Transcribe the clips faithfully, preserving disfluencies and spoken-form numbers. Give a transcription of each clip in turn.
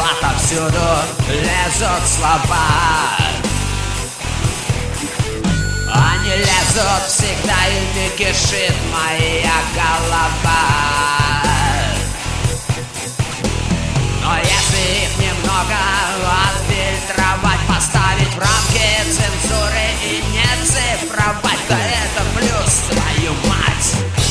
Отовсюду лезут слова. Они лезут всегда, ими кишит моя голова. Но если их немного отфильтровать, поставить в рамки цензуры и не цифровать, то это плюс, твою мать.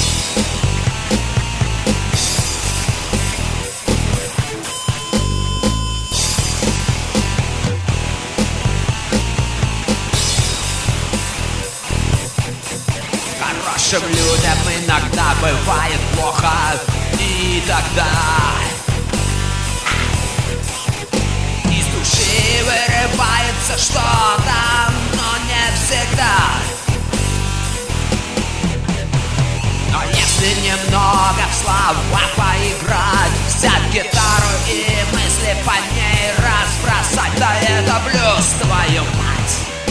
Хорошим людям иногда бывает плохо, и тогда из души вырывается что-то, но не всегда. Но если немного в слова поиграть, взять гитару и мысли по ней разбросать, да это плюс, твою мать.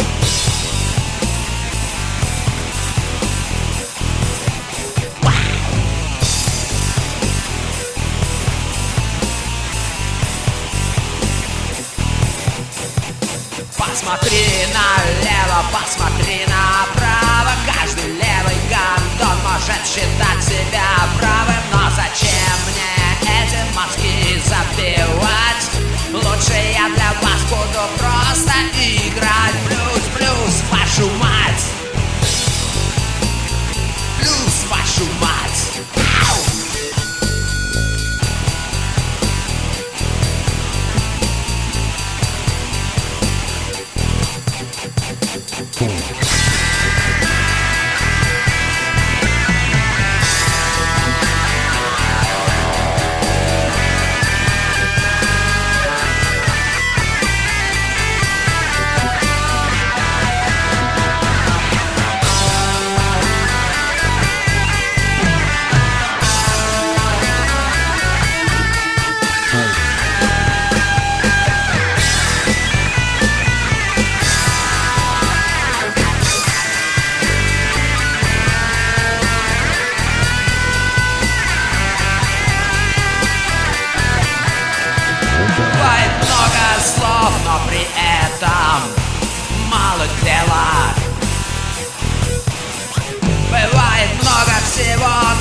Посмотри налево, посмотри направо. Каждый левый гандон может считать себя правым. Но зачем мне эти мозги забивать? Лучше я для вас буду просто играть. Плюс, плюс, вашу мать. Плюс, вашу мать. Ау! Но при этом мало дела. Бывает много всего,